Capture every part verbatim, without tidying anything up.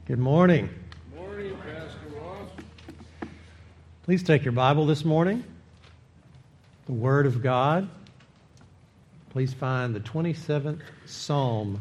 Good morning. Good morning, Pastor Ross. Please take your Bible this morning, the Word of God. Please find the twenty-seventh Psalm.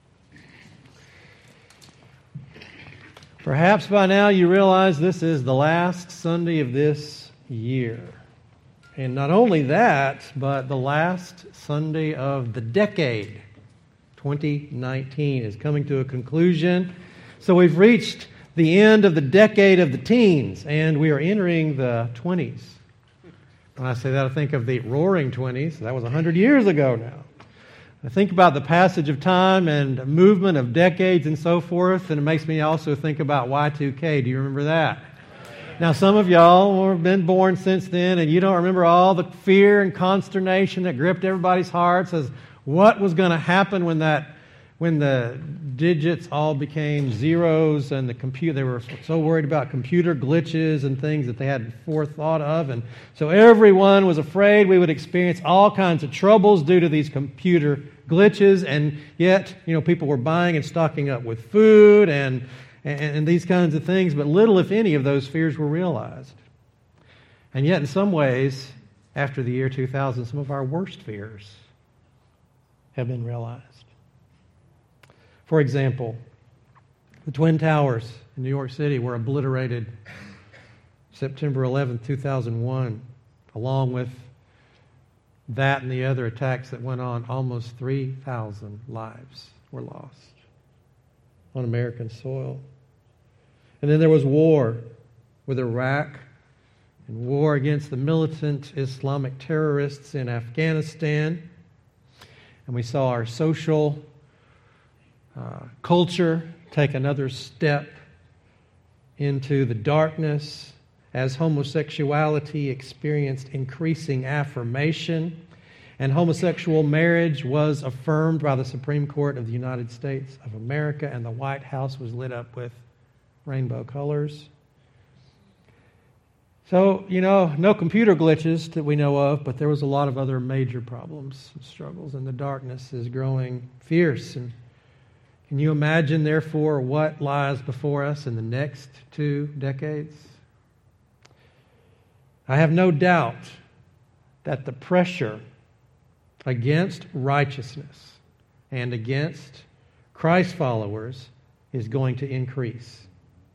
Perhaps by now you realize this is the last Sunday of this year. And not only that, but the last Sunday of the decade. twenty nineteen is coming to a conclusion. So we've reached the end of the decade of the teens, and we are entering the twenties. When I say that, I think of the roaring twenties. That was one hundred years ago now. I think about the passage of time and movement of decades and so forth, and it makes me also think about Y two K. Do you remember that? Now, some of y'all have been born since then, and you don't remember all the fear and consternation that gripped everybody's hearts as what was going to happen when that when the digits all became zeros and the computer, they were so worried about computer glitches and things that they hadn't forethought of. And so everyone was afraid we would experience all kinds of troubles due to these computer glitches. And yet, you know, people were buying and stocking up with food and, and, and these kinds of things. But little, if any, of those fears were realized. And yet, in some ways, after the year two thousand, some of our worst fears have been realized. For example, the Twin Towers in New York City were obliterated September eleventh, two thousand one. Along with that and the other attacks that went on, almost three thousand lives were lost on American soil. And then there was war with Iraq and war against the militant Islamic terrorists in Afghanistan. And we saw our social Uh, culture take another step into the darkness as homosexuality experienced increasing affirmation, and homosexual marriage was affirmed by the Supreme Court of the United States of America, and the White House was lit up with rainbow colors. So, you know, no computer glitches that we know of, but there was a lot of other major problems and struggles, and the darkness is growing fierce. And can you imagine, therefore, what lies before us in the next two decades? I have no doubt that the pressure against righteousness and against Christ followers is going to increase.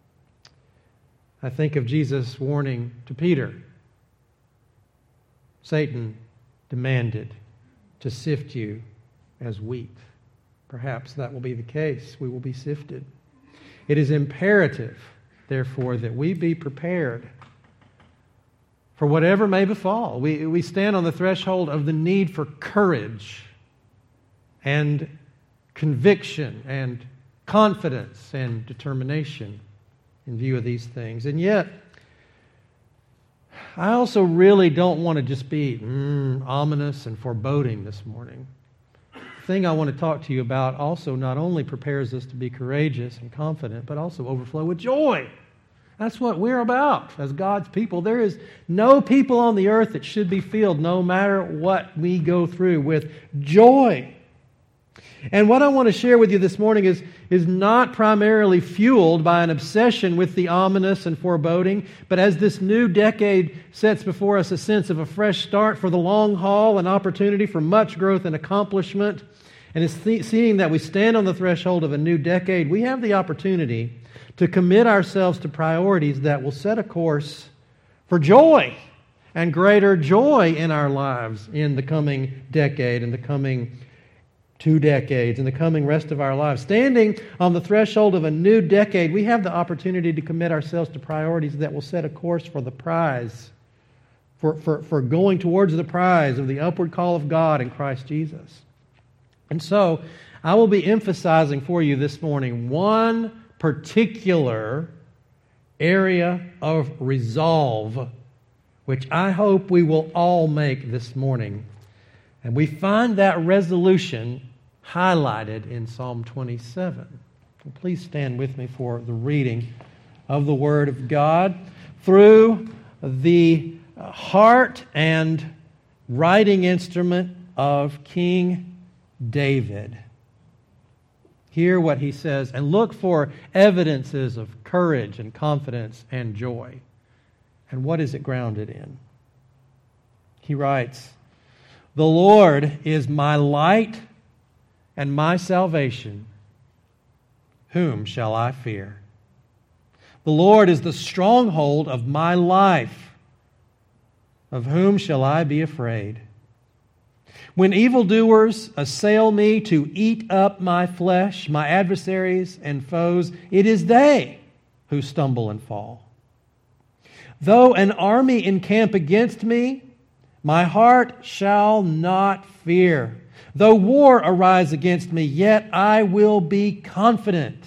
I think of Jesus' warning to Peter. Satan demanded to sift you as wheat. Perhaps that will be the case. We will be sifted. It is imperative, therefore, that we be prepared for whatever may befall. We, we stand on the threshold of the need for courage and conviction and confidence and determination in view of these things. And yet, I also really don't want to just be mm, ominous and foreboding this morning. The thing I want to talk to you about also not only prepares us to be courageous and confident, but also overflow with joy. That's what we're about as God's people. There is no people on the earth that should be filled, no matter what we go through, with joy. And what I want to share with you this morning is, is not primarily fueled by an obsession with the ominous and foreboding, but as this new decade sets before us a sense of a fresh start for the long haul, an opportunity for much growth and accomplishment, and it's th- seeing that we stand on the threshold of a new decade, we have the opportunity to commit ourselves to priorities that will set a course for joy and greater joy in our lives in the coming decade and the coming two decades and the coming rest of our lives. Standing on the threshold of a new decade, we have the opportunity to commit ourselves to priorities that will set a course for the prize, for, for, for going towards the prize of the upward call of God in Christ Jesus. And so, I will be emphasizing for you this morning one particular area of resolve, which I hope we will all make this morning. And we find that resolution highlighted in Psalm twenty-seven. Please stand with me for the reading of the Word of God through the heart and writing instrument of King David. Hear what he says and look for evidences of courage and confidence and joy. And what is it grounded in? He writes, "The Lord is my light and my salvation. Whom shall I fear? The Lord is the stronghold of my life. Of whom shall I be afraid? When evildoers assail me to eat up my flesh, my adversaries and foes, it is they who stumble and fall. Though an army encamp against me, my heart shall not fear. Though war arise against me, yet I will be confident.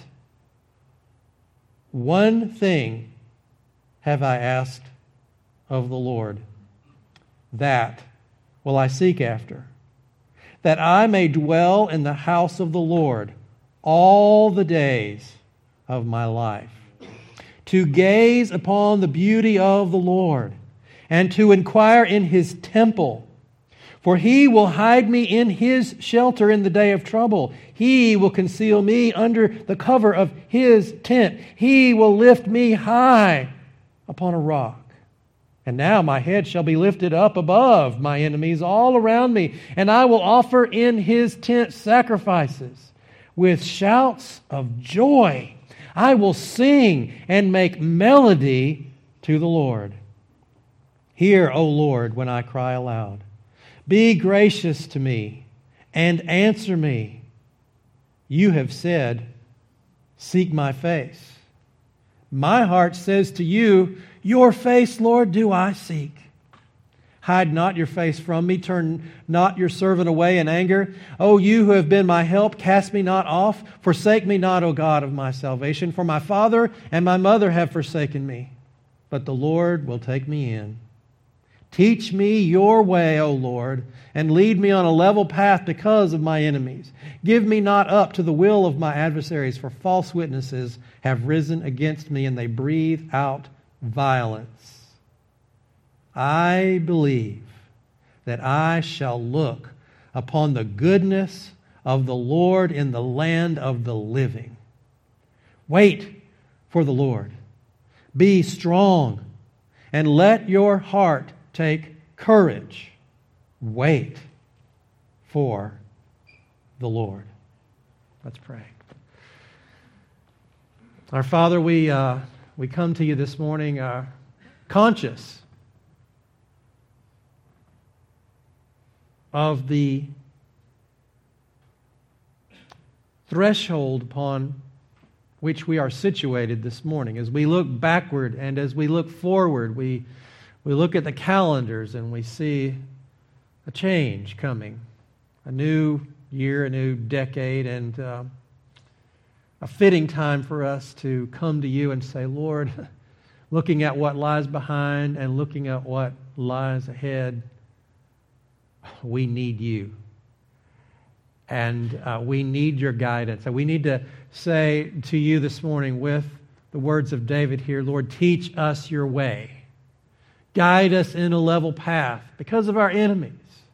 One thing have I asked of the Lord, that will I seek after, that I may dwell in the house of the Lord all the days of my life, to gaze upon the beauty of the Lord and to inquire in His temple. For He will hide me in His shelter in the day of trouble. He will conceal me under the cover of His tent. He will lift me high upon a rock. And now my head shall be lifted up above my enemies all around me, and I will offer in His tent sacrifices with shouts of joy. I will sing and make melody to the Lord. Hear, O Lord, when I cry aloud. Be gracious to me and answer me. You have said, seek my face. My heart says to you, your face, Lord, do I seek. Hide not your face from me. Turn not your servant away in anger. O you who have been my help, cast me not off. Forsake me not, O God of my salvation. For my father and my mother have forsaken me, but the Lord will take me in. Teach me your way, O Lord, and lead me on a level path because of my enemies. Give me not up to the will of my adversaries, for false witnesses have risen against me, and they breathe out violence. I believe that I shall look upon the goodness of the Lord in the land of the living. Wait for the Lord. Be strong, and let your heart take courage. Wait for the Lord. Let's pray. Our Father, we uh, we come to you this morning uh, conscious of the threshold upon which we are situated this morning. As we look backward and as we look forward, we We look at the calendars and we see a change coming, a new year, a new decade, and uh, a fitting time for us to come to you and say, Lord, looking at what lies behind and looking at what lies ahead, we need you. And uh, we need your guidance. And we need to say to you this morning with the words of David here, Lord, teach us your way. Guide us in a level path because of our enemies,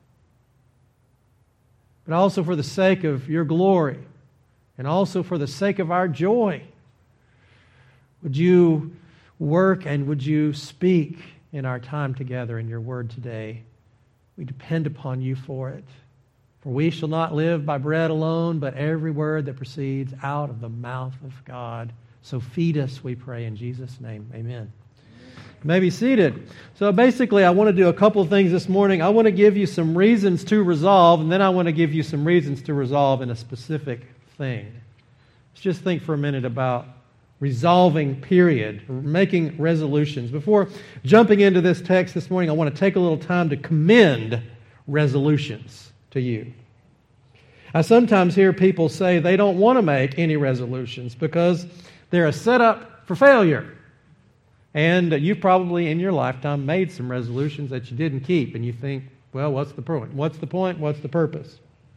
but also for the sake of your glory and also for the sake of our joy. Would you work and would you speak in our time together in your word today? We depend upon you for it. For we shall not live by bread alone, but every word that proceeds out of the mouth of God. So feed us, we pray, in Jesus' name. Amen. You may be seated. So basically, I want to do a couple of things this morning. I want to give you some reasons to resolve, and then I want to give you some reasons to resolve in a specific thing. Let's just think for a minute about resolving, period, making resolutions. Before jumping into this text this morning, I want to take a little time to commend resolutions to you. I sometimes hear people say they don't want to make any resolutions because they're a setup for failure. And you've probably in your lifetime made some resolutions that you didn't keep, and you think, well, what's the point? What's the point? What's the purpose?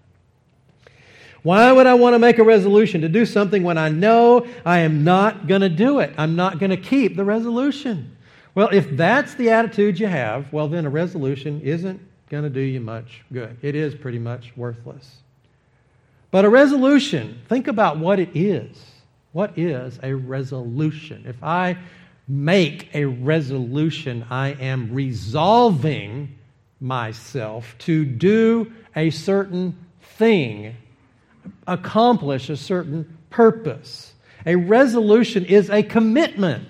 Why would I want to make a resolution to do something when I know I am not going to do it? I'm not going to keep the resolution. Well, if that's the attitude you have, well, then a resolution isn't going to do you much good. It is pretty much worthless. But a resolution, think about what it is. What is a resolution? If I make a resolution, I am resolving myself to do a certain thing, accomplish a certain purpose. A resolution is a commitment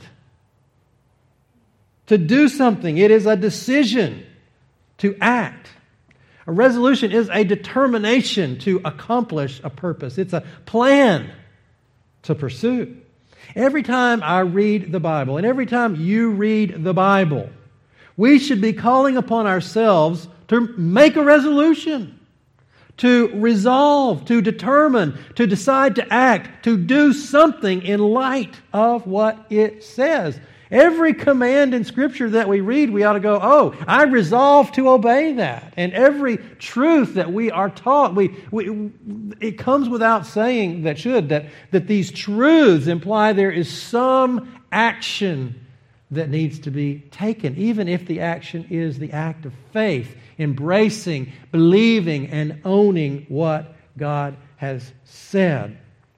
to do something. It is a decision to act. A resolution is a determination to accomplish a purpose. It's a plan to pursue. Every time I read the Bible, and every time you read the Bible, we should be calling upon ourselves to make a resolution, to resolve, to determine, to decide to act, to do something in light of what it says. Every command in Scripture that we read, we ought to go, oh, I resolve to obey that. And every truth that we are taught, we, we it comes without saying that should, that, that these truths imply there is some action that needs to be taken, even if the action is the act of faith, embracing, believing, and owning what God has said.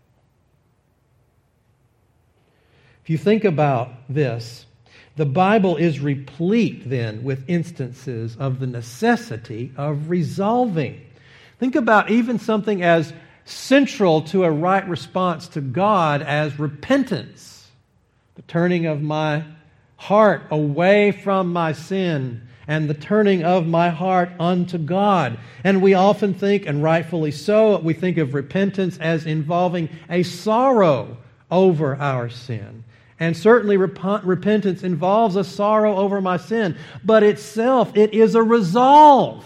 If you think about this, the Bible is replete then with instances of the necessity of resolving. Think about even something as central to a right response to God as repentance, the turning of my heart away from my sin and the turning of my heart unto God. And we often think, and rightfully so, we think of repentance as involving a sorrow over our sin. And certainly rep- repentance involves a sorrow over my sin, but itself, it is a resolve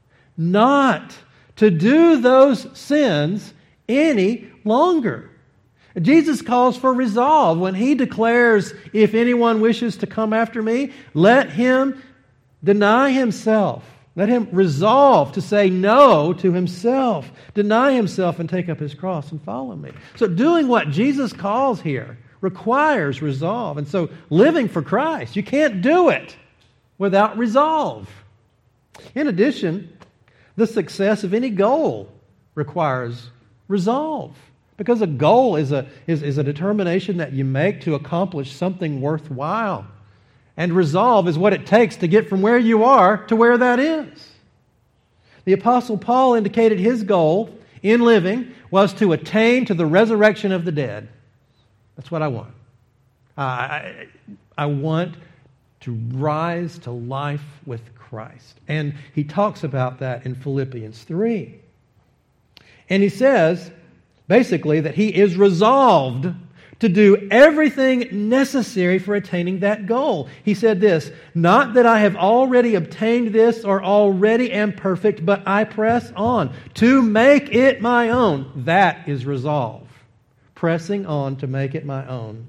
not to do those sins any longer. Jesus calls for resolve when He declares, if anyone wishes to come after me, let him deny himself. Let him resolve to say no to himself, deny himself and take up his cross and follow me. So doing what Jesus calls here requires resolve. And so living for Christ, you can't do it without resolve. In addition, the success of any goal requires resolve. Because a goal is a, is, is a determination that you make to accomplish something worthwhile. And resolve is what it takes to get from where you are to where that is. The Apostle Paul indicated his goal in living was to attain to the resurrection of the dead. That's what I want. Uh, I, I want to rise to life with Christ. And he talks about that in Philippians three. And he says, basically, that he is resolved to do everything necessary for attaining that goal. He said this, not that I have already obtained this or already am perfect, but I press on to make it my own. That is resolve. Pressing on to make it my own.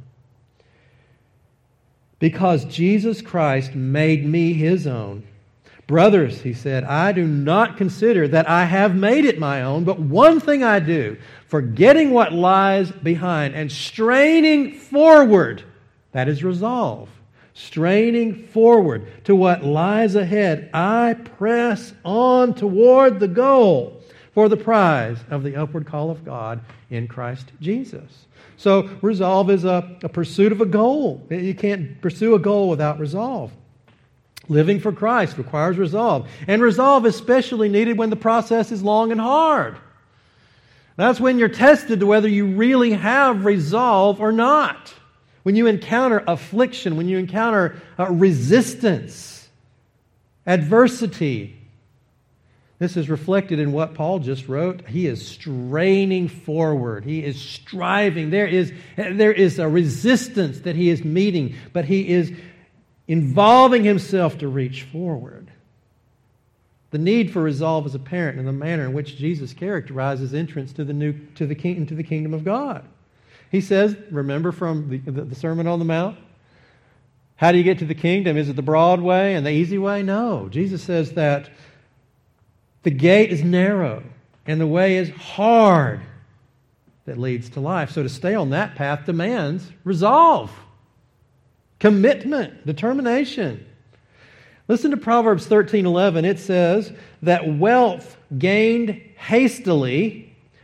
Because Jesus Christ made me His own. Brothers, he said, I do not consider that I have made it my own, but one thing I do, forgetting what lies behind and straining forward, that is resolve, straining forward to what lies ahead, I press on toward the goal for the prize of the upward call of God in Christ Jesus. So resolve is a, a pursuit of a goal. You can't pursue a goal without resolve. Living for Christ requires resolve. And resolve is especially needed when the process is long and hard. That's when you're tested to whether you really have resolve or not. When you encounter affliction, when you encounter uh, resistance, adversity. This is reflected in what Paul just wrote. He is straining forward. He is striving. There is, there is a resistance that he is meeting, but he is involving himself to reach forward. The need for resolve is apparent in the manner in which Jesus characterizes entrance to the new to the king, into the kingdom of God. He says, remember from the, the, the Sermon on the Mount, how do you get to the kingdom? Is it the broad way and the easy way? No. Jesus says that the gate is narrow and the way is hard that leads to life. So to stay on that path demands resolve, commitment, determination. Listen to Proverbs thirteen eleven. It says that wealth gained hastily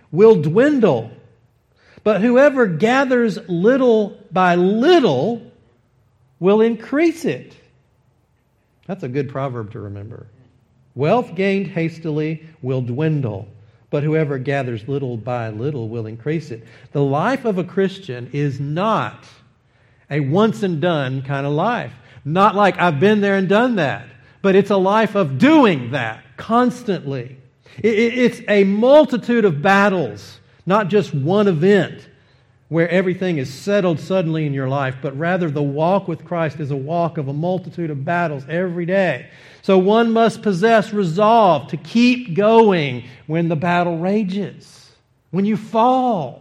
will dwindle. But whoever gathers little by little will increase it. That's a good proverb to remember. Wealth gained hastily will dwindle, but whoever gathers little by little will increase it. The life of a Christian is not a once and done kind of life. Not like I've been there and done that, but it's a life of doing that constantly. It's a multitude of battles, not just one event where everything is settled suddenly in your life, but rather the walk with Christ is a walk of a multitude of battles every day. So one must possess resolve to keep going when the battle rages, when you fall.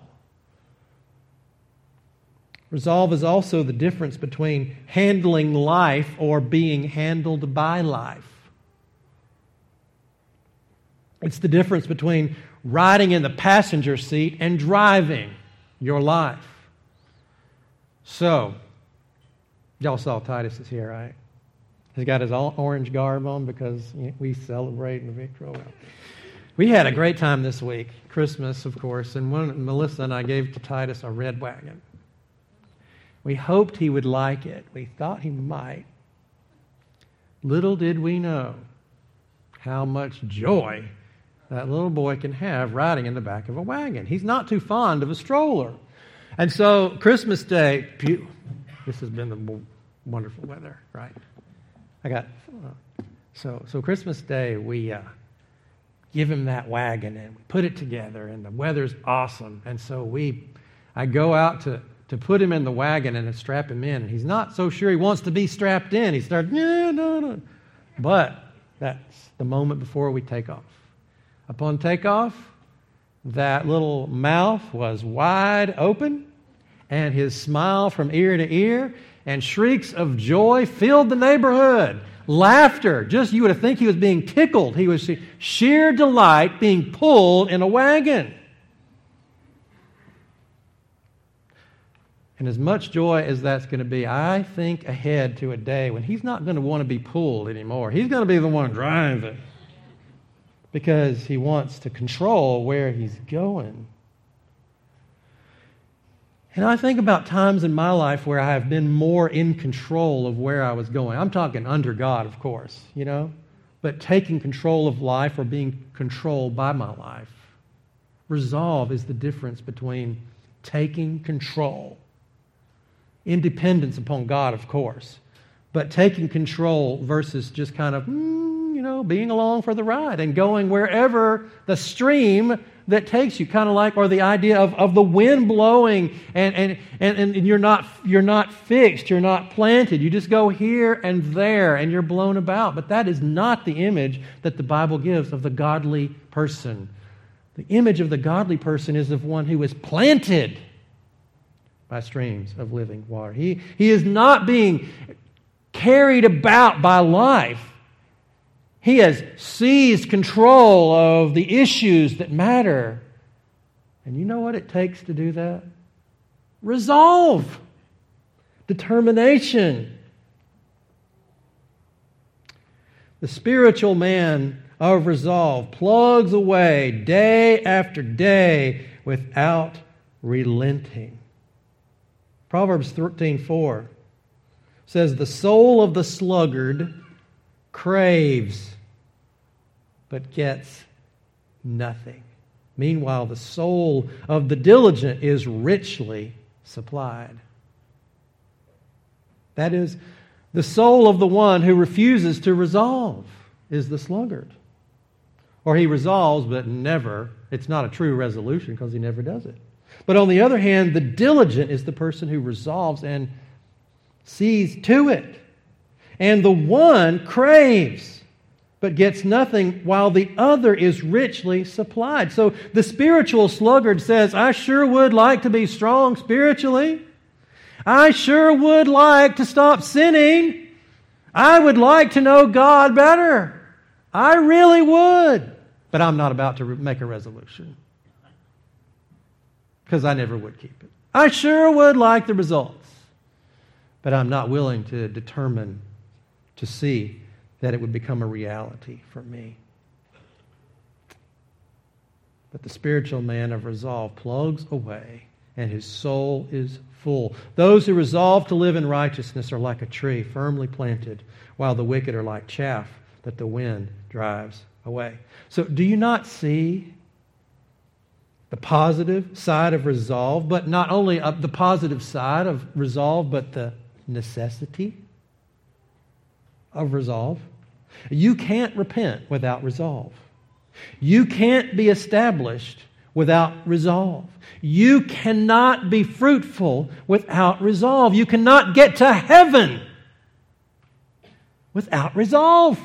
Resolve is also the difference between handling life or being handled by life. It's the difference between riding in the passenger seat and driving your life. So, y'all saw Titus is here, right? He's got his orange garb on because we celebrate the victory. Well, we had a great time this week, Christmas, of course, and one, Melissa and I gave to Titus a red wagon. We hoped he would like it. We thought he might. Little did we know how much joy that little boy can have riding in the back of a wagon. He's not too fond of a stroller. And so Christmas Day, pew, this has been the wonderful weather, right? I got, uh, so so Christmas Day, we uh, give him that wagon and we put it together and the weather's awesome. And so we, I go out to, to put him in the wagon and to strap him in. And he's not so sure he wants to be strapped in. He starts, yeah, no, no. But that's the moment before we take off. Upon takeoff, that little mouth was wide open, and his smile from ear to ear and shrieks of joy filled the neighborhood. Laughter, just you would think he was being tickled. He was sheer delight being pulled in a wagon. And as much joy as that's going to be, I think ahead to a day when he's not going to want to be pulled anymore. He's going to be the one driving, because he wants to control where he's going. And I think about times in my life where I have been more in control of where I was going. I'm talking under God, of course, you know, but taking control of life or being controlled by my life. Resolve is the difference between taking control, independence upon God, of course, but taking control versus just kind of, mm, you know, being along for the ride and going wherever the stream that takes you, kind of like, or the idea of, of the wind blowing and, and, and, and you're not you're not fixed, you're not planted. You just go here and there and you're blown about. But that is not the image that the Bible gives of the godly person. The image of the godly person is of one who is planted by streams of living water. He, he is not being carried about by life. He has seized control of the issues that matter. And you know what it takes to do that? Resolve. Determination. The spiritual man of resolve plugs away day after day without relenting. Proverbs thirteen four says, "The soul of the sluggard craves, but gets nothing. Meanwhile, the soul of the diligent is richly supplied." That is, the soul of the one who refuses to resolve is the sluggard. Or he resolves, but never, it's not a true resolution because he never does it. But on the other hand, the diligent is the person who resolves and sees to it. And the one craves, but gets nothing, while the other is richly supplied. So the spiritual sluggard says, I sure would like to be strong spiritually. I sure would like to stop sinning. I would like to know God better. I really would. But I'm not about to make a resolution, because I never would keep it. I sure would like the results, but I'm not willing to determine to see that it would become a reality for me. But the spiritual man of resolve plugs away, and his soul is full. Those who resolve to live in righteousness are like a tree firmly planted, while the wicked are like chaff that the wind drives away. So do you not see the positive side of resolve, but not only the positive side of resolve, but the necessity of resolve? You can't repent without resolve. You can't be established without resolve. You cannot be fruitful without resolve. You cannot get to heaven without resolve.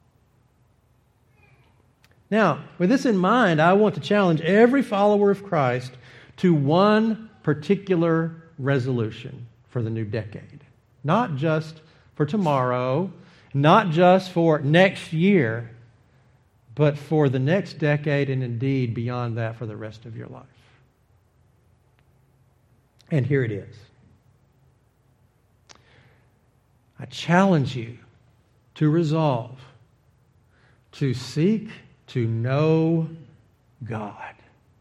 Now, with this in mind, I want to challenge every follower of Christ to one particular resolution for the new decade. Not just for tomorrow, not just for next year, but for the next decade and indeed beyond that for the rest of your life. And here it is. I challenge you to resolve to seek to know God.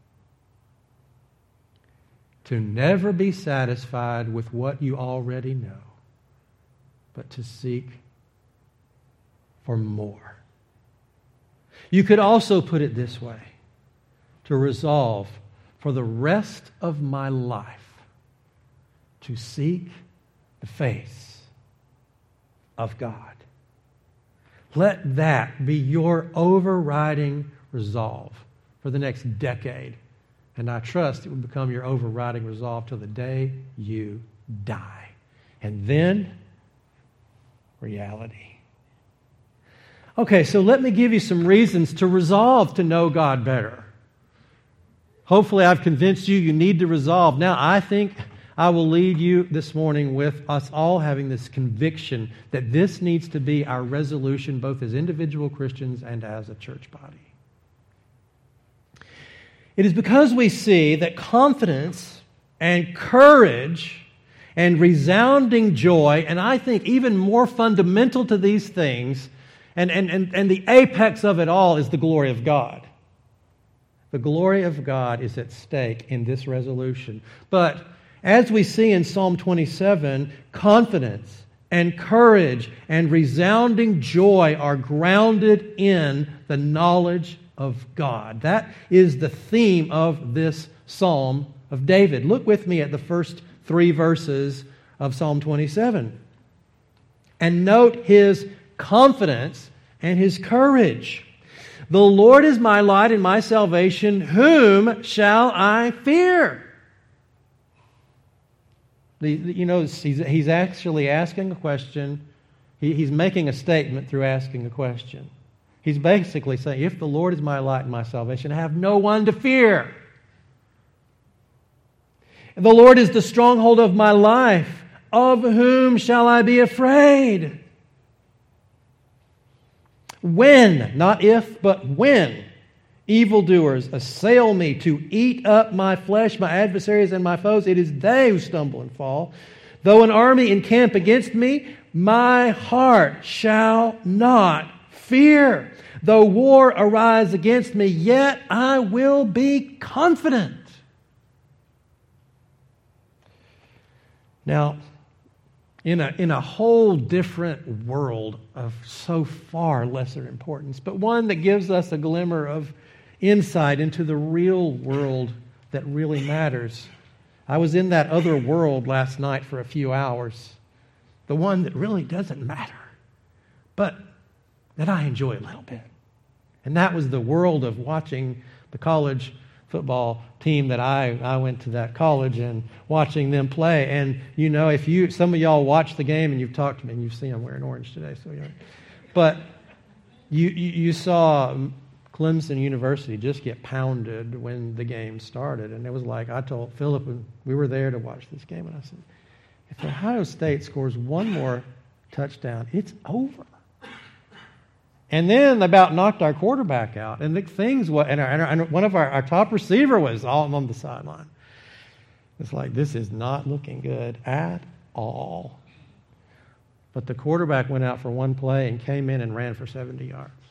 To never be satisfied with what you already know, but to seek for more. You could also put it this way: to resolve for the rest of my life to seek the face of God. Let that be your overriding resolve for the next decade. And I trust it will become your overriding resolve till the day you die. And then, reality. Okay, so let me give you some reasons to resolve to know God better. Hopefully I've convinced you you need to resolve. Now, I think I will lead you this morning with us all having this conviction that this needs to be our resolution both as individual Christians and as a church body. It is because we see that confidence and courage and resounding joy, and I think even more fundamental to these things, and, and, and, and the apex of it all is the glory of God. The glory of God is at stake in this resolution. But as we see in Psalm twenty-seven, confidence and courage and resounding joy are grounded in the knowledge of God. That is the theme of this Psalm of David. Look with me at the first three verses of Psalm twenty-seven. And note his confidence and his courage. The Lord is my light and my salvation. Whom shall I fear? The, you know, he's, he's actually asking a question. He, he's making a statement through asking a question. He's basically saying, if the Lord is my light and my salvation, I have no one to fear. The Lord is the stronghold of my life. Of whom shall I be afraid? When, not if, but when, evildoers assail me to eat up my flesh, my adversaries and my foes, it is they who stumble and fall. Though an army encamp against me, my heart shall not fear. Though war arise against me, yet I will be confident. Now, in a, in a whole different world of so far lesser importance, but one that gives us a glimmer of insight into the real world that really matters. I was in that other world last night for a few hours, the one that really doesn't matter, but that I enjoy a little bit. And that was the world of watching the college football team that I, I went to that college and watching them play. And, you know, if you, some of y'all watch the game and you've talked to me and you've seen I'm wearing orange today, so you know. But you, you, you saw Clemson University just get pounded when the game started. And it was like, I told Philip, and we were there to watch this game, and I said, if Ohio State scores one more touchdown, it's over. And then they about knocked our quarterback out. And the things, and, our, and, our, and one of our, our top receiver was all on the sideline. It's like, this is not looking good at all. But the quarterback went out for one play and came in and ran for seventy yards.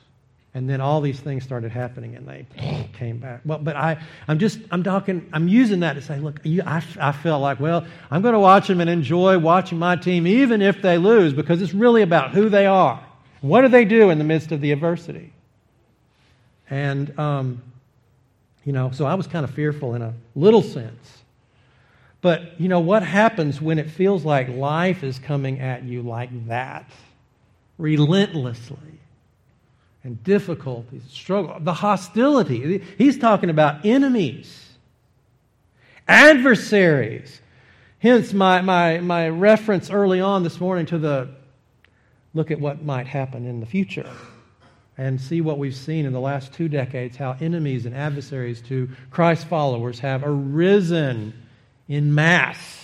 And then all these things started happening, and they came back. Well, but I, I'm just, I'm talking, I'm using that to say, look, you, I, I felt like, well, I'm going to watch them and enjoy watching my team, even if they lose, because it's really about who they are. What do they do in the midst of the adversity? And, um, you know, so I was kind of fearful in a little sense. But, you know, what happens when it feels like life is coming at you like that, relentlessly? And difficulties, struggle, the hostility. He's talking about enemies, adversaries. Hence my, my, my reference early on this morning to the look at what might happen in the future and see what we've seen in the last two decades, how enemies and adversaries to Christ followers have arisen in mass.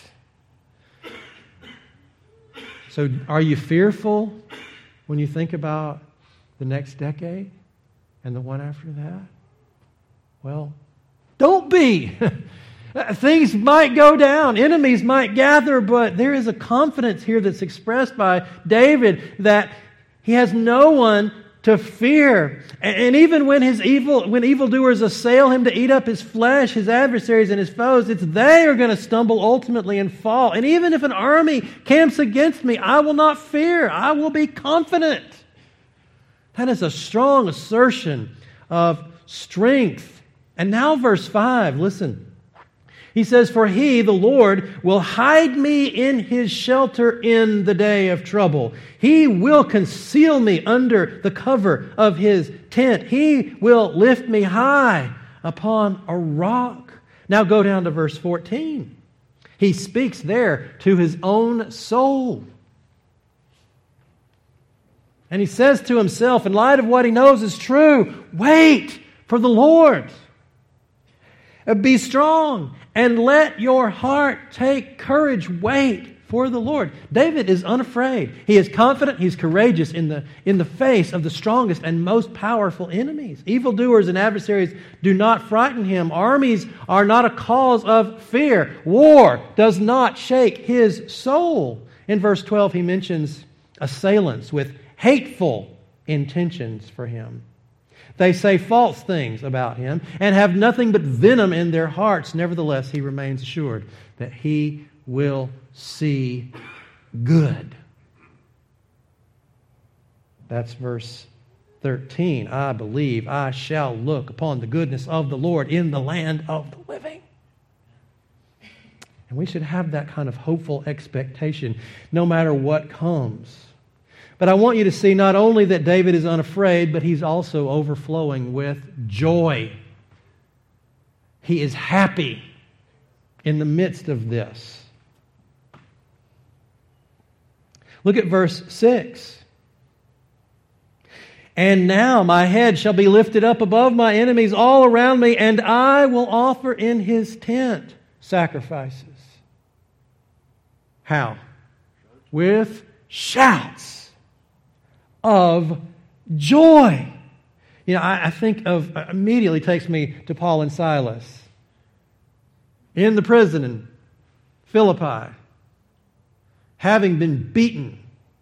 So are you fearful when you think about the next decade and the one after that? Well, don't be. Things might go down. Enemies might gather, but there is a confidence here that's expressed by David that he has no one to fear. And even when his evil, when evildoers assail him to eat up his flesh, his adversaries and his foes, it's they are going to stumble ultimately and fall. And even if an army camps against me, I will not fear. I will be confident. That is a strong assertion of strength. And now verse five, listen. He says, "For he, the Lord, will hide me in his shelter in the day of trouble. He will conceal me under the cover of his tent. He will lift me high upon a rock." Now go down to verse fourteen. He speaks there to his own soul. And he says to himself, in light of what he knows is true, wait for the Lord. Be strong and let your heart take courage. Wait for the Lord. David is unafraid. He is confident. He's courageous in the, in the face of the strongest and most powerful enemies. Evildoers and adversaries do not frighten him. Armies are not a cause of fear. War does not shake his soul. In verse twelve, he mentions assailants with hateful intentions for him. They say false things about him and have nothing but venom in their hearts. Nevertheless, he remains assured that he will see good. That's verse thirteen. I believe I shall look upon the goodness of the Lord in the land of the living. And we should have that kind of hopeful expectation no matter what comes. But I want you to see not only that David is unafraid, but he's also overflowing with joy. He is happy in the midst of this. Look at verse six. "And now my head shall be lifted up above my enemies all around me, and I will offer in his tent sacrifices." How? With shouts of joy. You know, I, I think of, immediately takes me to Paul and Silas in the prison in Philippi, having been beaten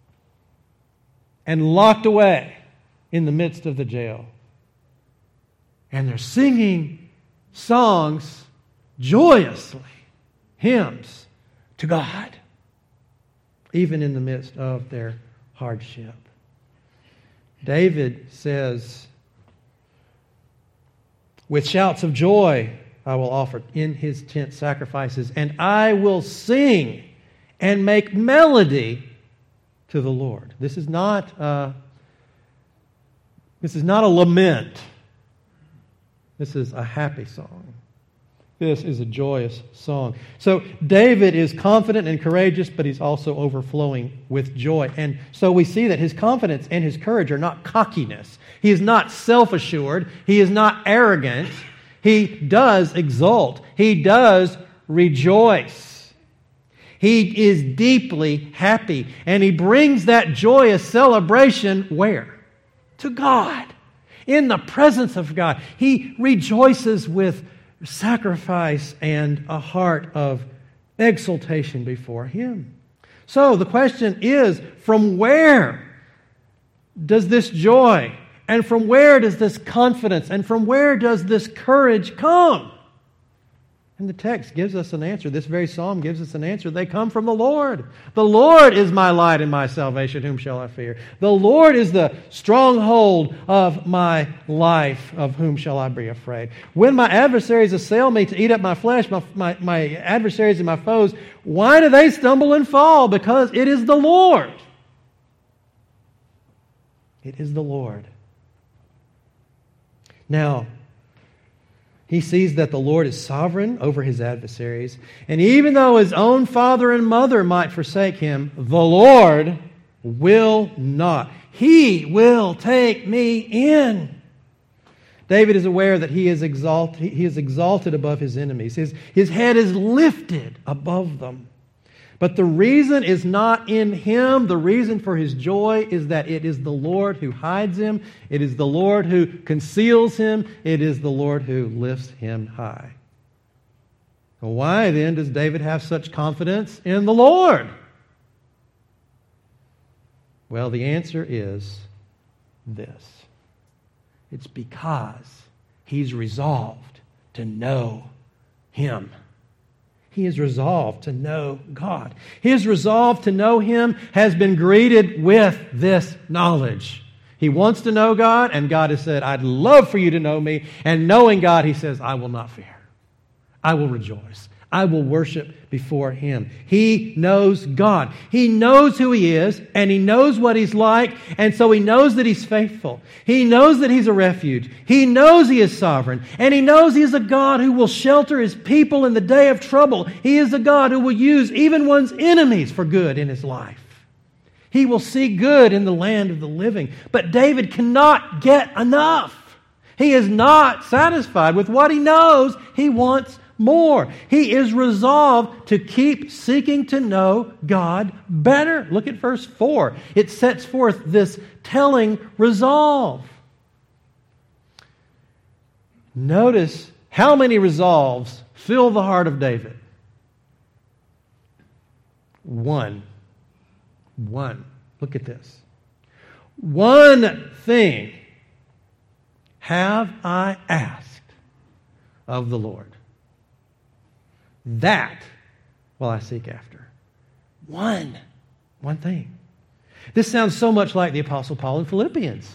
and locked away in the midst of the jail. And they're singing songs joyously, hymns to God, even in the midst of their hardship. David says, "With shouts of joy I will offer in his tent sacrifices, and I will sing and make melody to the Lord." This is not uh, this is not a lament. This is a happy song. This is a joyous song. So David is confident and courageous, but he's also overflowing with joy. And so we see that his confidence and his courage are not cockiness. He is not self-assured. He is not arrogant. He does exult. He does rejoice. He is deeply happy. And he brings that joyous celebration where? To God. In the presence of God. He rejoices with sacrifice and a heart of exultation before Him. So the question is, from where does this joy And from where does this confidence and from where does this courage come? And the text gives us an answer. This very psalm gives us an answer. They come from the Lord. The Lord is my light and my salvation. Whom shall I fear? The Lord is the stronghold of my life. Of whom shall I be afraid? When my adversaries assail me to eat up my flesh, my, my, my adversaries and my foes, why do they stumble and fall? Because it is the Lord. It is the Lord. Now, he sees that the Lord is sovereign over his adversaries. And even though his own father and mother might forsake him, the Lord will not. He will take me in. David is aware that he is exalted, he is exalted above his enemies. His, his head is lifted above them. But the reason is not in him. The reason for his joy is that it is the Lord who hides him. It is the Lord who conceals him. It is the Lord who lifts him high. Well, why then does David have such confidence in the Lord? Well, the answer is this. It's because he's resolved to know him. He is resolved to know God. His resolve to know Him has been greeted with this knowledge. He wants to know God, and God has said, I'd love for you to know me. And knowing God, He says, I will not fear. I will rejoice. I will worship before Him. He knows God. He knows who He is, and He knows what He's like, and so He knows that He's faithful. He knows that He's a refuge. He knows He is sovereign, and He knows He is a God who will shelter His people in the day of trouble. He is a God who will use even one's enemies for good in His life. He will see good in the land of the living. But David cannot get enough. He is not satisfied with what he knows. He wants more. He is resolved to keep seeking to know God better. Look at verse four. It sets forth this telling resolve. Notice how many resolves fill the heart of David. One. One. Look at this. One thing have I asked of the Lord. That will I seek after. One. One thing. This sounds so much like the Apostle Paul in Philippians.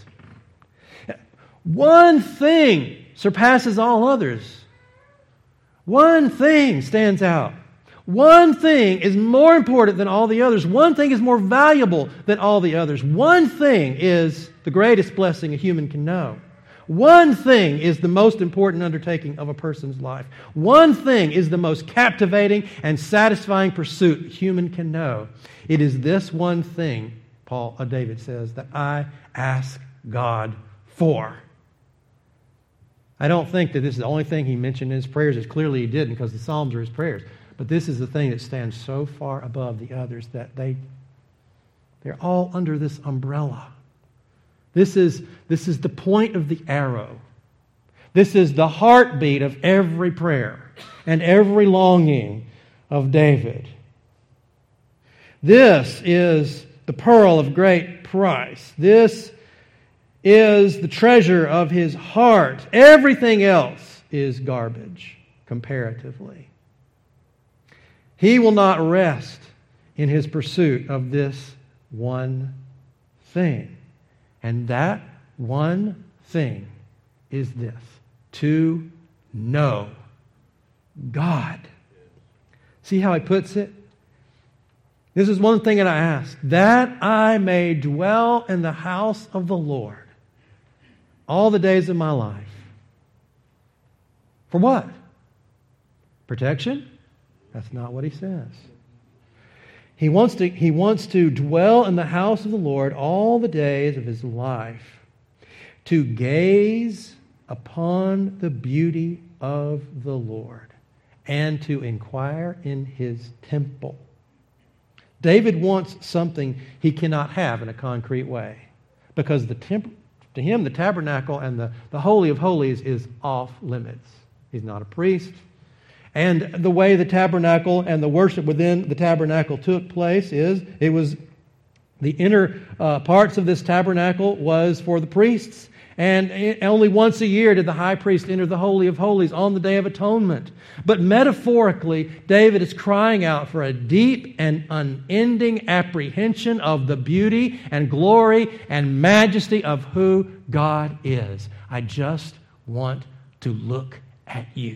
One thing surpasses all others. One thing stands out. One thing is more important than all the others. One thing is more valuable than all the others. One thing is the greatest blessing a human can know. One thing is the most important undertaking of a person's life. One thing is the most captivating and satisfying pursuit a human can know. It is this one thing, Paul, uh, David says, that I ask God for. I don't think that this is the only thing he mentioned in his prayers, as clearly he didn't, because the Psalms are his prayers. But this is the thing that stands so far above the others that they, they're all under this umbrella. This is, this is the point of the arrow. This is the heartbeat of every prayer and every longing of David. This is the pearl of great price. This is the treasure of his heart. Everything else is garbage, comparatively. He will not rest in his pursuit of this one thing. And that one thing is this: to know God. See how he puts it? This is one thing that I ask, that I may dwell in the house of the Lord all the days of my life. For what? Protection? That's not what he says. He wants to, he wants to dwell in the house of the Lord all the days of his life, to gaze upon the beauty of the Lord and to inquire in his temple. David wants something he cannot have in a concrete way, because the temp- to him the tabernacle and the, the Holy of Holies is off limits. He's not a priest. And the way the tabernacle and the worship within the tabernacle took place is, it was the inner uh, parts of this tabernacle was for the priests, And only once a year did the high priest enter the Holy of Holies on the Day of Atonement. But metaphorically, David is crying out for a deep and unending apprehension of the beauty and glory and majesty of who God is. I just want to look at you.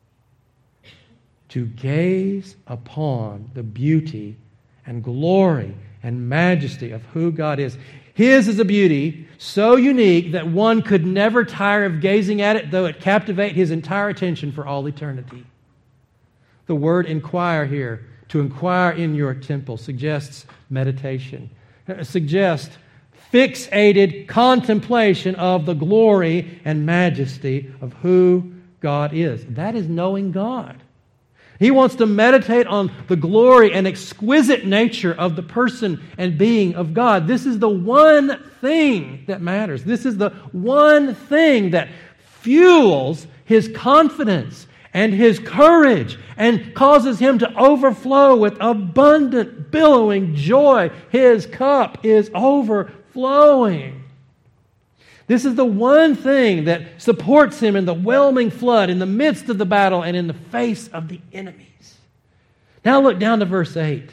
To gaze upon the beauty and glory and majesty of who God is. His is a beauty so unique that one could never tire of gazing at it, though it captivate his entire attention for all eternity. The word inquire here, to inquire in your temple, suggests meditation, suggests fixated contemplation of the glory and majesty of who God is. That is knowing God. He wants to meditate on the glory and exquisite nature of the person and being of God. This is the one thing that matters. This is the one thing that fuels his confidence and his courage and causes him to overflow with abundant, billowing joy. His cup is overflowing. This is the one thing that supports him in the whelming flood, in the midst of the battle, and in the face of the enemies. Now look down to verse eight.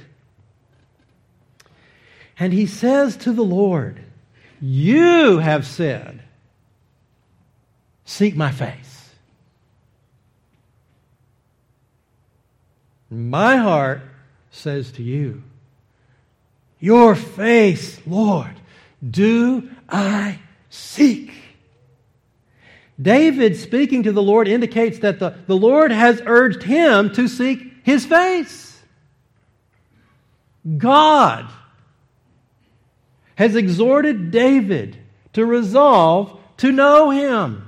And he says to the Lord, you have said, seek my face. My heart says to you, your face, Lord, do I seek. David, speaking to the Lord, indicates that the, the Lord has urged him to seek his face. God has exhorted David to resolve to know him.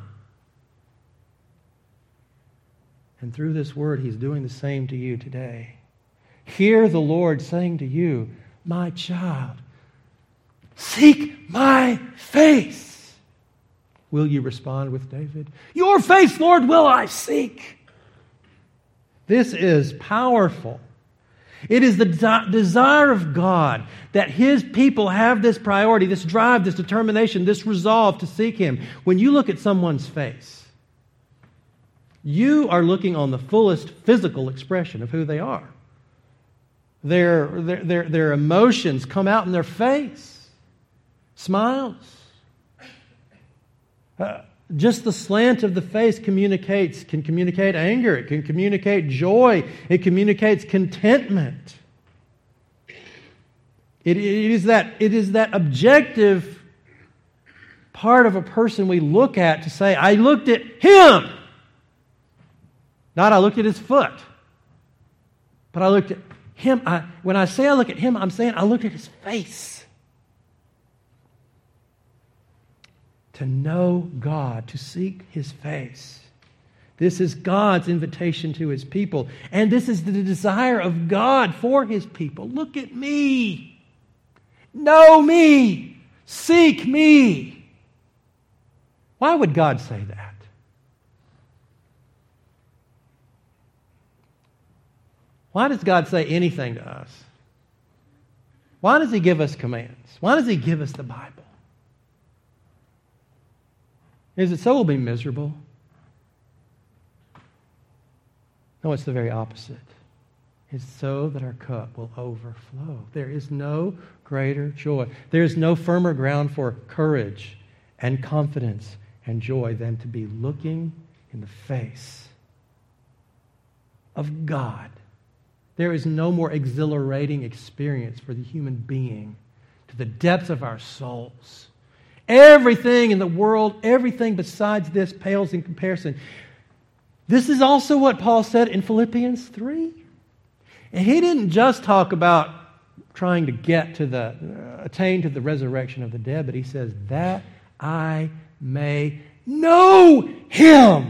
And through this word, he's doing the same to you today. Hear the Lord saying to you, my child, seek my face. Will you respond with David? Your face, Lord, will I seek. This is powerful. It is the de- desire of God that His people have this priority, this drive, this determination, this resolve to seek Him. When you look at someone's face, you are looking on the fullest physical expression of who they are. Their, their, their, their emotions come out in their face. Smiles. Uh, just the slant of the face communicates, can communicate anger. It can communicate joy. It communicates contentment. It, it is that, it is that objective part of a person we look at to say, I looked at him. Not I looked at his foot. But I looked at him. I, when I say I look at him, I'm saying I looked at his face. To know God, to seek His face. This is God's invitation to His people. And this is the desire of God for His people. Look at me. Know me. Seek me. Why would God say that? Why does God say anything to us? Why does He give us commands? Why does He give us the Bible? Is it so we'll be miserable? No, it's the very opposite. It's so that our cup will overflow. There is no greater joy. There is no firmer ground for courage and confidence and joy than to be looking in the face of God. There is no more exhilarating experience for the human being to the depths of our souls. Everything in the world, everything besides this pales in comparison. This is also what Paul said in Philippians three. And he didn't just talk about trying to get to the, uh, attain to the resurrection of the dead, but he says, that I may know Him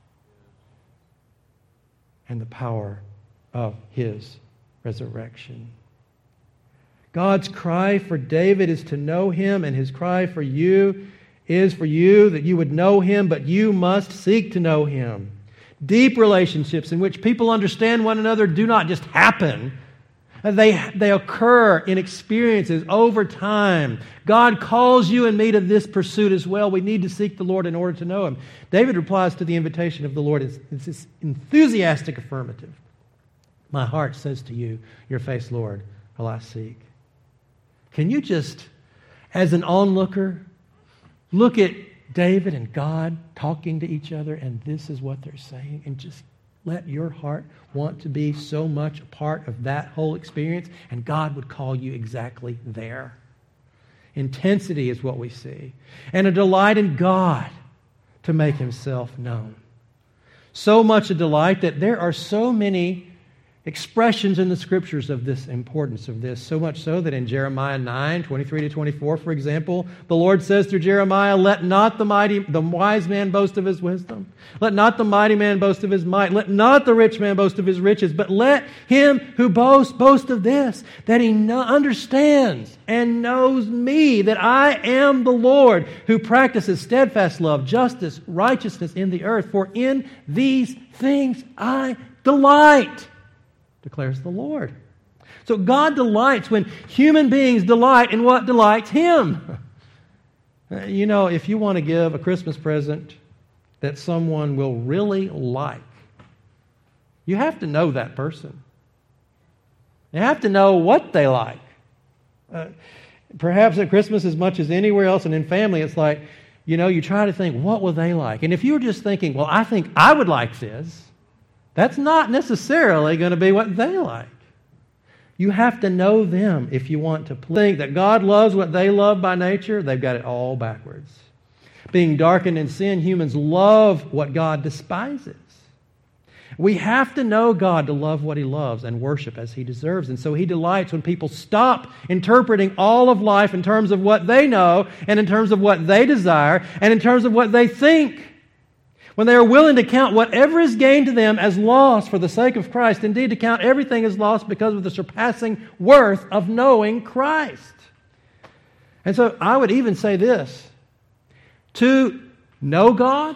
and the power of His resurrection. God's cry for David is to know Him, and His cry for you is for you that you would know Him, but you must seek to know Him. Deep relationships in which people understand one another do not just happen. They, they occur in experiences over time. God calls you and me to this pursuit as well. We need to seek the Lord in order to know Him. David replies to the invitation of the Lord. It's, it's this enthusiastic affirmative. My heart says to you, your face, Lord, will I seek. Can you just, as an onlooker, look at David and God talking to each other, and this is what they're saying, and just let your heart want to be so much a part of that whole experience, and God would call you exactly there. Intensity is what we see, and a delight in God to make Himself known. So much a delight that there are so many expressions in the Scriptures of this importance of this, so much so that in Jeremiah nine, twenty-three to twenty-four, for example, the Lord says through Jeremiah, let not the mighty, the wise man boast of his wisdom. Let not the mighty man boast of his might. Let not the rich man boast of his riches, but let him who boasts boast of this, that he no- understands and knows me, that I am the Lord who practices steadfast love, justice, righteousness in the earth. For in these things I delight, declares the Lord. So God delights when human beings delight in what delights Him. You know, if you want to give a Christmas present that someone will really like, you have to know that person. You have to know what they like. Uh, perhaps at Christmas as much as anywhere else and in family, it's like, you know, you try to think, what will they like? And if you're just thinking, well, I think I would like this, that's not necessarily going to be what they like. You have to know them if you want to think that God loves what they love by nature. They've got it all backwards. Being darkened in sin, humans love what God despises. We have to know God to love what He loves and worship as He deserves. And so He delights when people stop interpreting all of life in terms of what they know and in terms of what they desire and in terms of what they think. When they are willing to count whatever is gained to them as loss for the sake of Christ, indeed to count everything as loss because of the surpassing worth of knowing Christ. And so I would even say this, to know God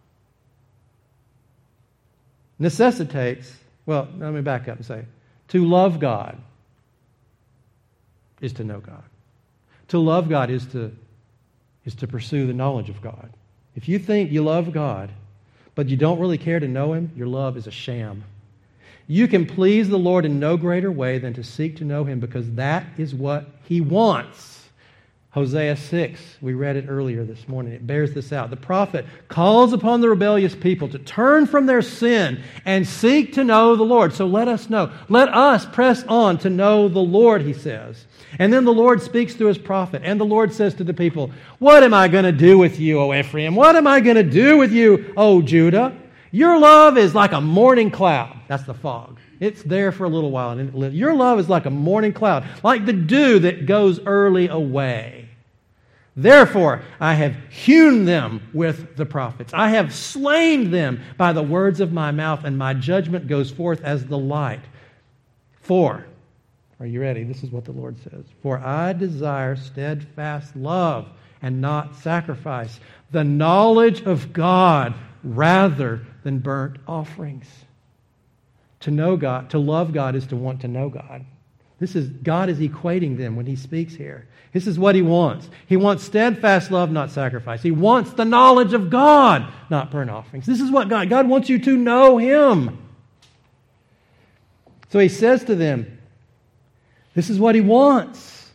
necessitates, well, let me back up and say, to love God is to know God. To love God is to, is to pursue the knowledge of God. If you think you love God, but you don't really care to know Him, your love is a sham. You can please the Lord in no greater way than to seek to know Him, because that is what He wants. Hosea six, we read it earlier this morning. It bears this out. The prophet calls upon the rebellious people to turn from their sin and seek to know the Lord. So let us know. Let us press on to know the Lord, he says. And then the Lord speaks through His prophet. And the Lord says to the people, what am I going to do with you, O Ephraim? What am I going to do with you, O Judah? Your love is like a morning cloud. That's the fog. It's there for a little while. And it lives. Your love is like a morning cloud, like the dew that goes early away. Therefore, I have hewn them with the prophets. I have slain them by the words of my mouth, and my judgment goes forth as the light. For, are you ready? This is what the Lord says. For I desire steadfast love and not sacrifice, the knowledge of God rather than burnt offerings. To know God, to love God is to want to know God. This is, God is equating them when He speaks here. This is what He wants. He wants steadfast love, not sacrifice. He wants the knowledge of God, not burnt offerings. This is what God, God wants you to know Him. So He says to them, this is what He wants.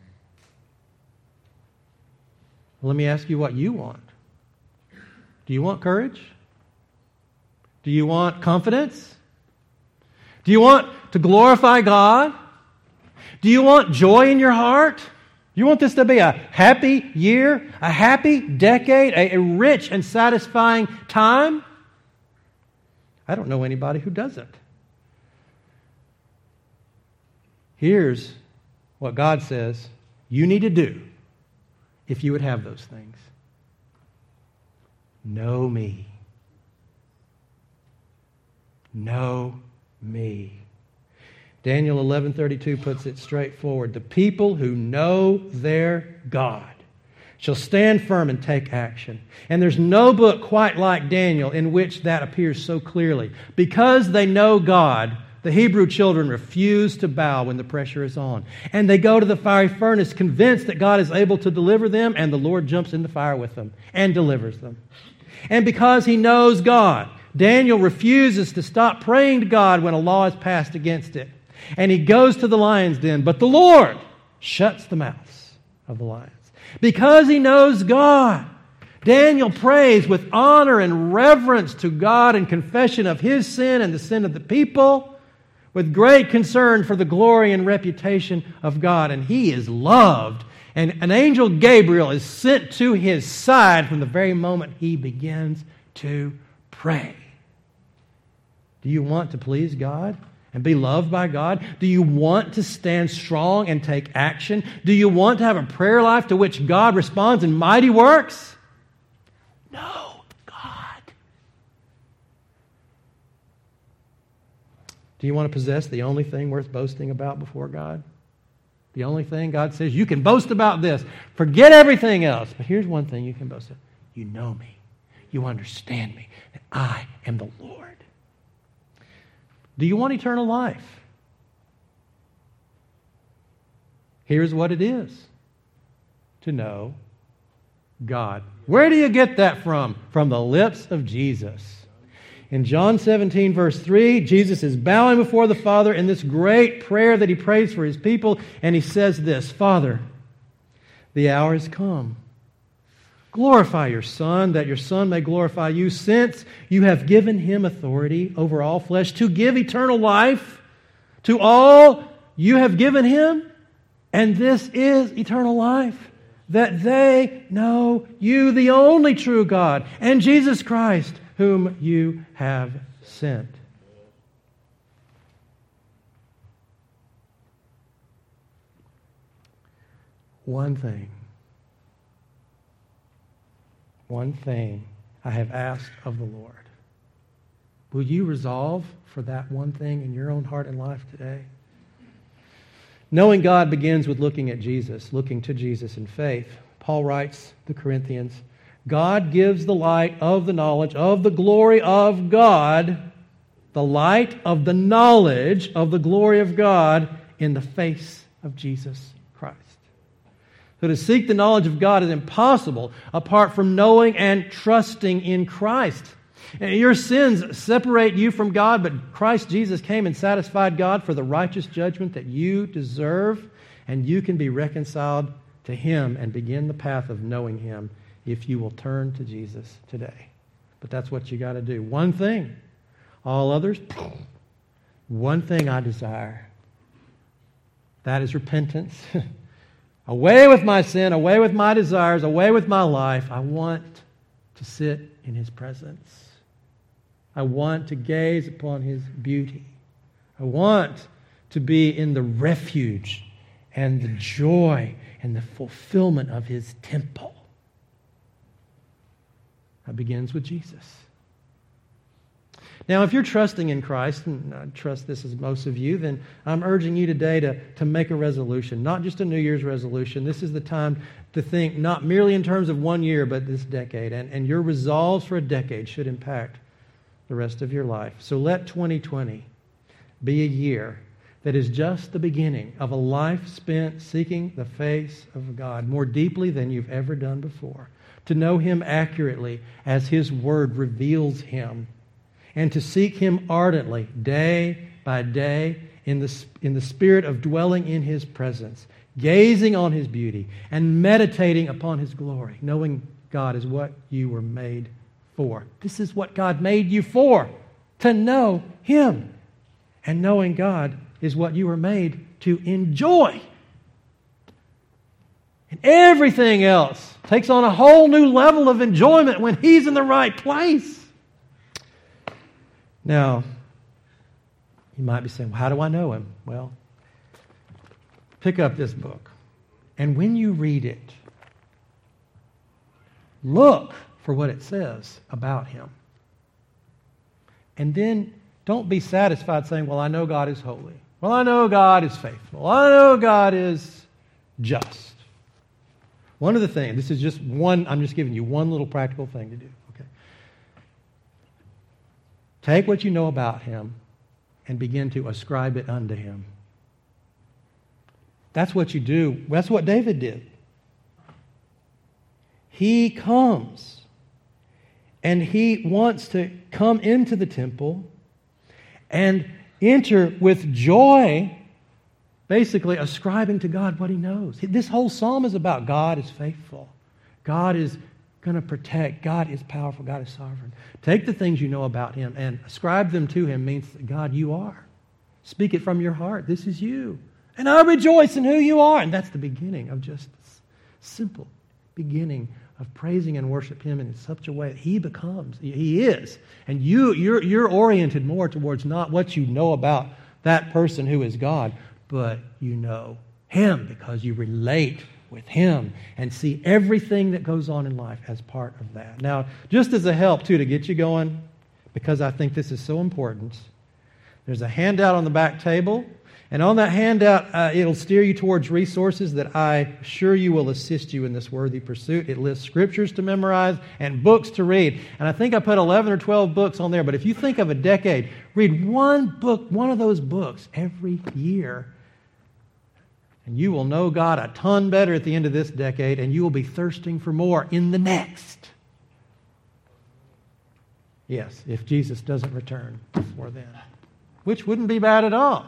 Well, let me ask you what you want. Do you want courage? Do you want confidence? Do you want to glorify God? Do you want joy in your heart? Do you want this to be a happy year, a happy decade, a, a rich and satisfying time? I don't know anybody who doesn't. Here's what God says you need to do if you would have those things. Know me. Know me. Daniel eleven thirty-two puts it straightforward. The people who know their God shall stand firm and take action. And there's no book quite like Daniel in which that appears so clearly. Because they know God, The Hebrew children refuse to bow when the pressure is on. And they go to the fiery furnace convinced that God is able to deliver them, and the Lord jumps in the fire with them and delivers them. And because he knows God, Daniel refuses to stop praying to God when a law is passed against it. And he goes to the lion's den, but the Lord shuts the mouths of the lions. Because he knows God, Daniel prays with honor and reverence to God in confession of his sin and the sin of the people, with great concern for the glory and reputation of God. And he is loved. And an angel Gabriel is sent to his side from the very moment he begins to pray. Do you want to please God and be loved by God? Do you want to stand strong and take action? Do you want to have a prayer life to which God responds in mighty works? No. Do you want to possess the only thing worth boasting about before God? The only thing God says, you can boast about this. Forget everything else. But here's one thing you can boast of. You know me. You understand me. That I am the Lord. Do you want eternal life? Here's what it is. To know God. Where do you get that from? From the lips of Jesus. In John seventeen, verse three, Jesus is bowing before the Father in this great prayer that he prays for his people, and he says this, Father, the hour has come. Glorify your Son, that your Son may glorify you, since you have given him authority over all flesh to give eternal life to all you have given him. And this is eternal life, that they know you, the only true God, and Jesus Christ, whom you have sent. One thing, one thing I have asked of the Lord. Will you resolve for that one thing in your own heart and life today? Knowing God begins with looking at Jesus, looking to Jesus in faith. Paul writes to the Corinthians, God gives the light of the knowledge of the glory of God, the light of the knowledge of the glory of God in the face of Jesus Christ. So to seek the knowledge of God is impossible apart from knowing and trusting in Christ. Your sins separate you from God, but Christ Jesus came and satisfied God for the righteous judgment that you deserve, and you can be reconciled to Him and begin the path of knowing Him if you will turn to Jesus today. But that's what you got to do. One thing. All others, one thing I desire. That is repentance. Away with my sin, away with my desires, away with my life. I want to sit in His presence. I want to gaze upon His beauty. I want to be in the refuge and the joy and the fulfillment of His temple. That begins with Jesus. Now, if you're trusting in Christ, and I trust this as most of you, then I'm urging you today to, to make a resolution, not just a New Year's resolution. This is the time to think not merely in terms of one year, but this decade. And, and your resolves for a decade should impact the rest of your life. So let twenty twenty be a year that is just the beginning of a life spent seeking the face of God more deeply than you've ever done before. To know Him accurately as His Word reveals Him, and to seek Him ardently day by day in the, in the spirit of dwelling in His presence, gazing on His beauty, and meditating upon His glory, knowing God is what you were made for. This is what God made you for, to know Him. And knowing God is what you were made to enjoy. And everything else takes on a whole new level of enjoyment when He's in the right place. Now, you might be saying, well, how do I know Him? Well, pick up this book. And when you read it, look for what it says about Him. And then don't be satisfied saying, well, I know God is holy. Well, I know God is faithful. I know God is just. One of the things, this is just one, I'm just giving you one little practical thing to do. Okay. Take what you know about Him and begin to ascribe it unto him. That's what you do. That's what David did. He comes and he wants to come into the temple and enter with joy, basically ascribing to God what he knows. This whole psalm is about God is faithful. God is going to protect. God is powerful. God is sovereign. Take the things you know about him and ascribe them to him means that God, you are. Speak it from your heart. This is you. And I rejoice in who you are. And that's the beginning of just this simple beginning of praising and worship him in such a way that he becomes, he is. And you, you're, you're oriented more towards not what you know about that person who is God, but you know him because you relate with him and see everything that goes on in life as part of that. Now, just as a help, too, to get you going, because I think this is so important, there's a handout on the back table. And on that handout, uh, it'll steer you towards resources that I assure you will assist you in this worthy pursuit. It lists scriptures to memorize and books to read. And I think I put eleven or twelve books on there. But if you think of a decade, read one book, one of those books every year. And you will know God a ton better at the end of this decade, and you will be thirsting for more in the next. Yes, if Jesus doesn't return before then. Which wouldn't be bad at all.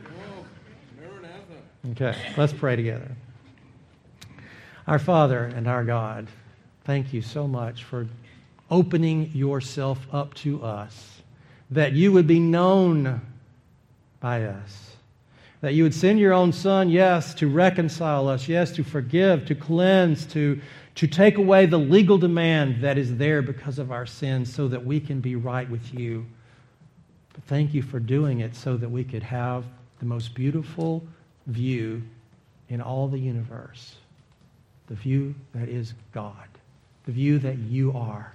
Okay, let's pray together. Our Father and our God, thank you so much for opening yourself up to us, that you would be known by us, that you would send your own Son, yes, to reconcile us, yes, to forgive, to cleanse, to, to take away the legal demand that is there because of our sins so that we can be right with you. But thank you for doing it so that we could have the most beautiful view in all the universe, the view that is God, the view that you are.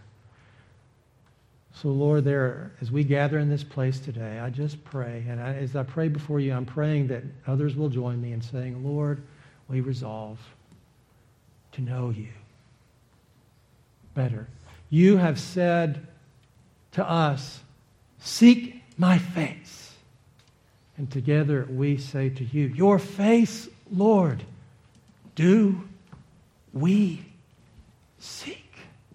So Lord, there, as we gather in this place today, I just pray, and I, as I pray before you, I'm praying that others will join me in saying, Lord, we resolve to know you better. You have said to us, seek my face. And together we say to you, your face, Lord, do we seek.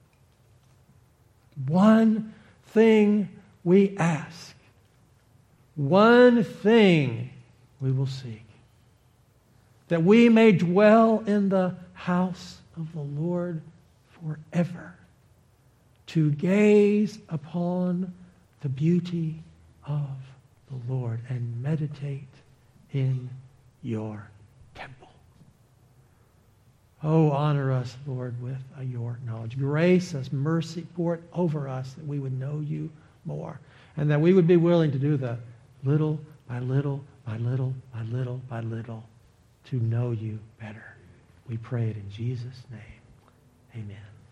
One thing we ask. One thing we will seek. That we may dwell in the house of the Lord forever. To gaze upon the beauty of the Lord and meditate in your temple. Oh, honor us, Lord, with uh, your knowledge. Grace us, mercy, pour it over us that we would know you more and that we would be willing to do the little by little by little by little by little to know you better. We pray it in Jesus' name. Amen.